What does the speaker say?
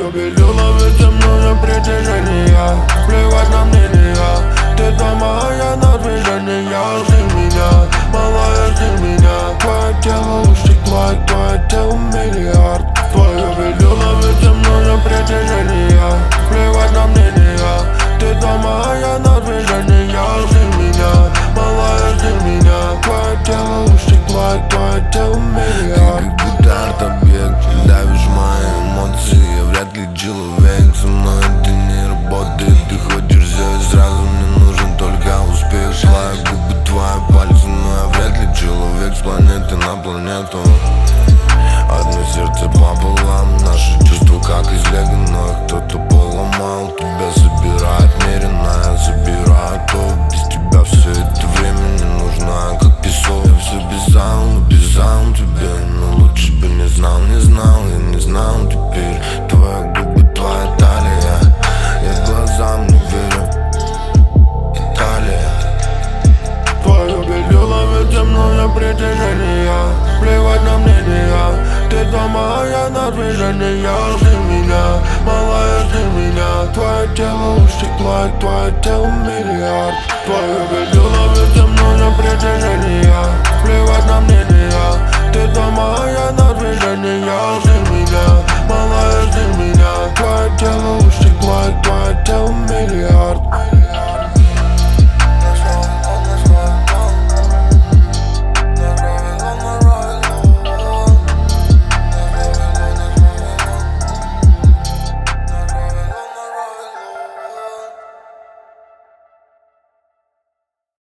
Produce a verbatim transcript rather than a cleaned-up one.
Твое белье ведь со мною притяжение. Плевать на мнение. Ты дома, а я на движении. Жди меня, малая, жди меня. Твое тело устекло, твое тело миллиард. Твое белье ведь со мною притяжение. Плевать на мнение. Ты дома, а я на движении. Жди меня, малая, жди меня. Твое тело устекло, твое тело миллиард. Ты как будто арт-объект, давишь мои эмоции. Я вряд ли человек, со мной это не работает. Ты хочешь все и сразу, мне нужен только успех. Твои губы, твои пальцы, но я вряд ли человек с планеты на планету. Одно сердце пополам, наши чувства как из лего, но их кто-то поломал. Тебя собирает меренно, я забираю то. Без тебя все это время не нужно, как песок. Я все писал, написал тебе, но лучше бы не знал, не знал, я не знал теперь. Твои губы, твоя талия, я глазам не верю. Италия. Твое белье ловит со мною притяжение. Плевать на мнение. Ты дома, а я на движении. Жди меня, малая, жди меня. Твое тело устекло, твое тело миллиард. Твое белье ловит со мною притяжение. Плевать на мнение. Ты дома, а я на движении. Жди меня, малая, жди меня. Твое тело